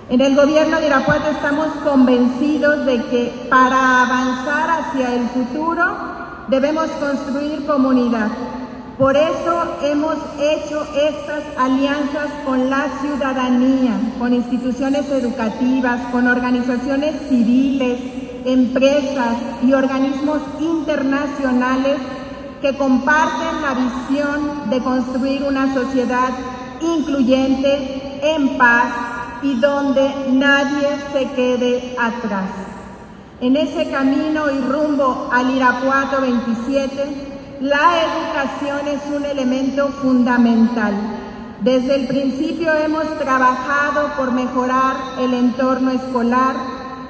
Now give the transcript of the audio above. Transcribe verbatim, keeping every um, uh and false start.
En el gobierno de Irapuato estamos convencidos de que para avanzar hacia el futuro debemos construir comunidad. Por eso hemos hecho estas alianzas con la ciudadanía, con instituciones educativas, con organizaciones civiles, empresas y organismos internacionales que comparten la visión de construir una sociedad incluyente, en paz y donde nadie se quede atrás. En ese camino y rumbo al Irapuato veintisiete, la educación es un elemento fundamental. Desde el principio hemos trabajado por mejorar el entorno escolar,